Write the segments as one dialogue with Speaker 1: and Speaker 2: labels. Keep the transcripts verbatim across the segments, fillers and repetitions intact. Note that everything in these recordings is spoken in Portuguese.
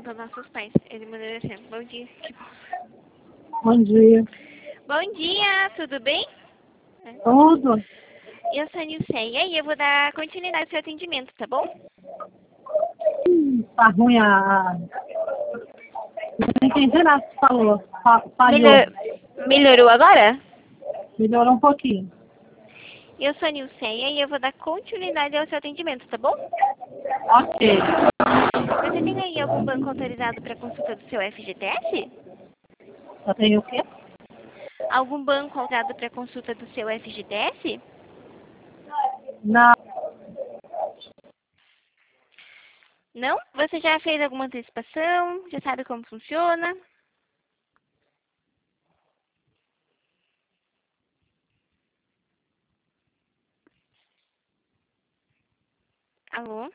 Speaker 1: para nossos pais. Ele mandou assim, bom dia.
Speaker 2: Bom dia.
Speaker 1: Bom dia, tudo bem?
Speaker 2: Tudo?
Speaker 1: Eu sou a Nilceia e eu vou dar continuidade ao seu atendimento, tá bom?
Speaker 2: Hum, tá ruim a... Não entendi nada que você falou. Fa- Falhou.
Speaker 1: Melhor... Melhorou agora?
Speaker 2: Melhorou um pouquinho.
Speaker 1: Eu sou a Nilceia e eu vou dar continuidade ao seu atendimento, tá bom?
Speaker 2: Ok.
Speaker 1: Você tem aí algum banco autorizado para consulta do seu F G T S?
Speaker 2: Eu tenho o quê?
Speaker 1: Algum banco autorizado para consulta do seu F G T S?
Speaker 2: Não.
Speaker 1: Não? Você já fez alguma antecipação? Já sabe como funciona? Alô?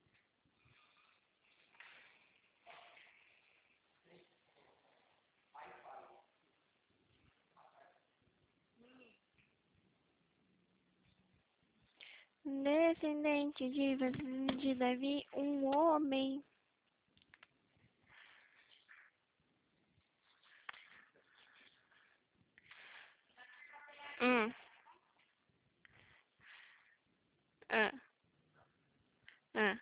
Speaker 1: Descendente de, de Davi, um homem. Hum. Ah. Ah.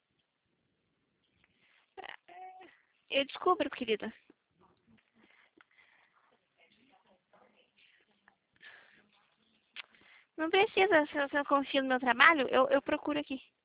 Speaker 1: Eu descubro, querida. Não precisa, se você não confia no meu trabalho, eu, eu procuro aqui.